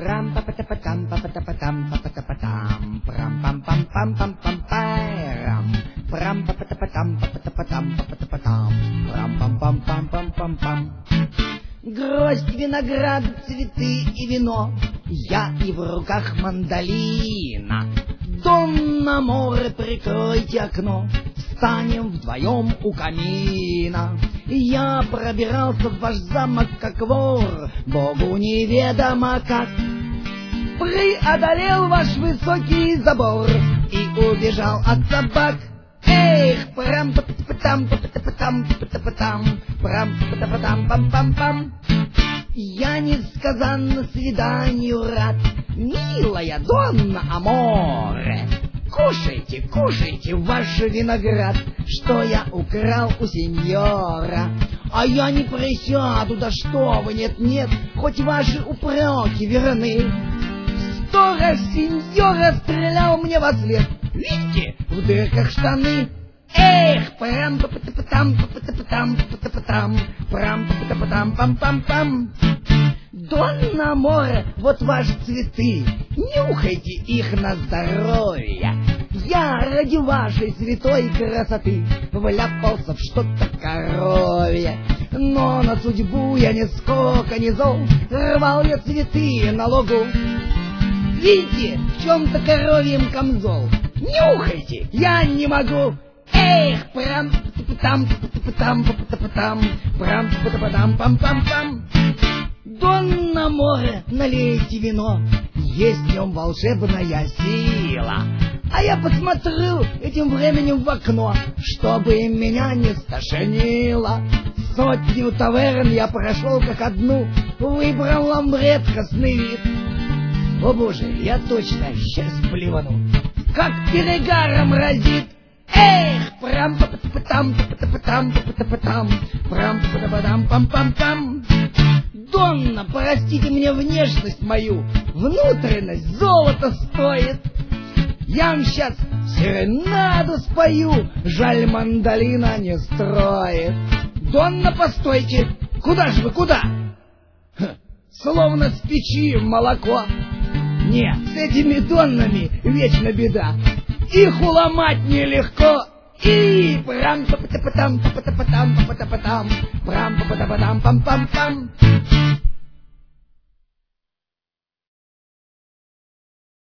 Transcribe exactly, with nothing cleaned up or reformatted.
Прам па па та па там па па та па там па па та па там прам пам пам пам пам пам парам прам па па та па там па па та па там па па та па там прам пам пам пам пам пам пам. Гроздь, виноград, цветы и вино, я и в руках мандолина. Дон на море, прикройте окно, встанем вдвоем у камина. Я пробирался в ваш замок, как вор, Богу неведомо как. Преодолел ваш высокий забор и убежал от собак. Эх, прам па па там па па та там па па та там прам па та па там пам пам пам. Я несказанно свиданию рад, милая Донна Аморе. Кушайте, кушайте ваш виноград, что я украл у сеньора. А я не присяду, да что вы, нет-нет, хоть ваши упреки верны. Сторож сеньора стрелял мне во след, видите, в дырках штаны. Эх, прам па па та там па па та там па па та там прам па па та там пам пам пам. Донна Аморе, вот ваши цветы, нюхайте их на здоровье. Я ради вашей святой красоты вляпался в что-то коровье. Но на судьбу я нисколько не зол, рвал я цветы на лугу. Видите, в чем-то коровьем камзол, нюхайте, я не могу. Эх, прям там там там прям там пам пам пам. Донна Аморе, налейте вино, есть в нем волшебная сила. А я посмотрю этим временем в окно, чтобы меня не стошнило. Сотню таверн я прошел как одну, выбрал ламбрет, красный вид. О боже, я точно сейчас плевану, как перегаром разит. Эх, прям па па там па па там па па там прям па па там пам пам пам. Донна, простите мне внешность мою, внутренность золото стоит. Я вам сейчас серенаду спою, жаль, мандолина не строит. Донна, постойте, куда же вы, куда? Ха, словно с печи молоко. Нет, с этими доннами вечно беда, их уломать нелегко. И прям па па та па там па па та па там па па та па там прям па па та па там пам пам пам.